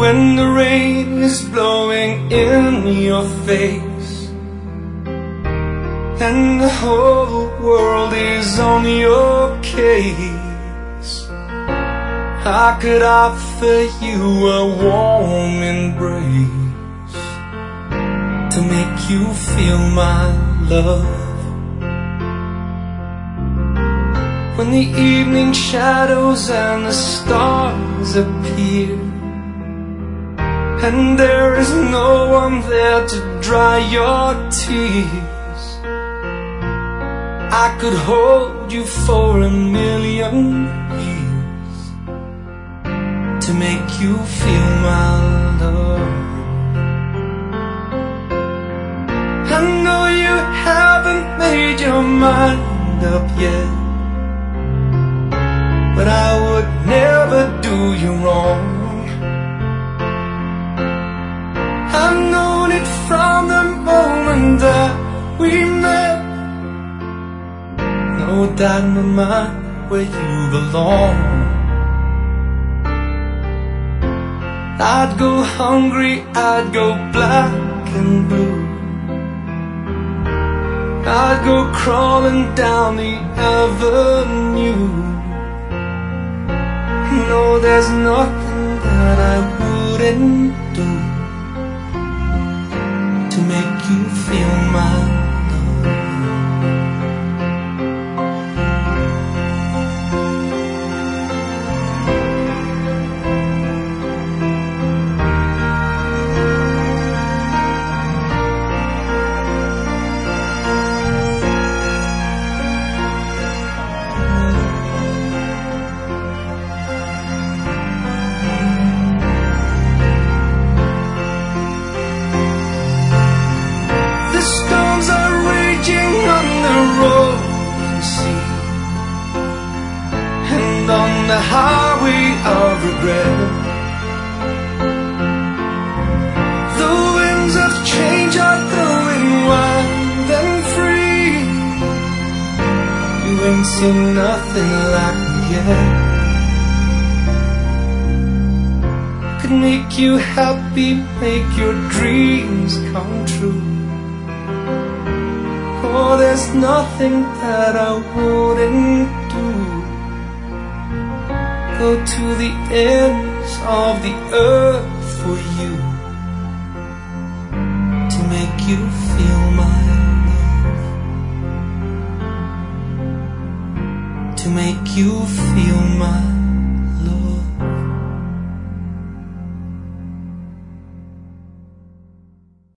when the rain is blowing in your face and the whole world is on your case. I could offer you a warm embrace to make you feel my love. When the evening shadows and the stars appear and there is no one there to dry your tears, I could hold you for 1,000,000 years to make you feel my love. I know you haven't made your mind up yet, but I would never do you wrong. I've known it from the moment that we met. No doubt in my mind where you belong. I'd go hungry, I'd go black and blue, I'd go crawling down the avenue. No, there's nothing that I wouldn't do to make you feel my love. On the highway of regret, the winds of change are blowing wild and free. You ain't seen nothing like me yet. Could make you happy, make your dreams come true. Oh, there's nothing that I wouldn't do. Go to the ends of the earth for you to make you feel my love, to make you feel my